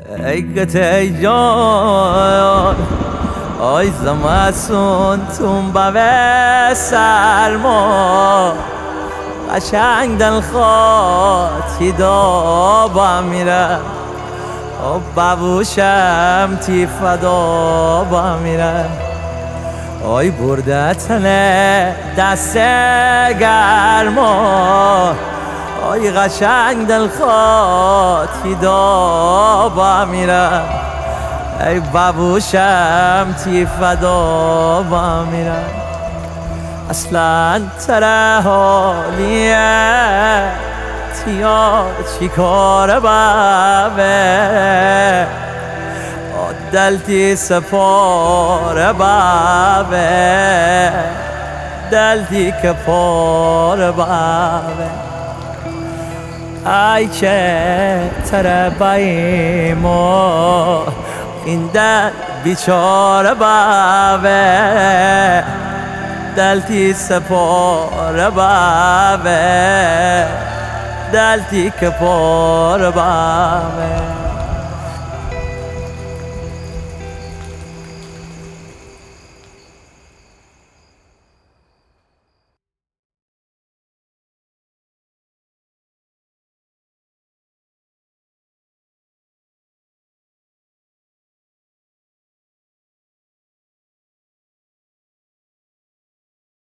ای قطعه جان آی زمستون تون به سرما قشنگ دل خواهی دابا میره ببوشم تی فدا با میره آی برده تنه دست گرما آی قشنگ دل خواهی دابا میره ای ببوشم تی فدا با میره اصلا تره حالیه تیار چی کار بابه دلتی سپار بابه دلتی که پار بابه ای که تره بایمو این دل بیچاره بابه دلتی سپار بابه دلتی که پار بابه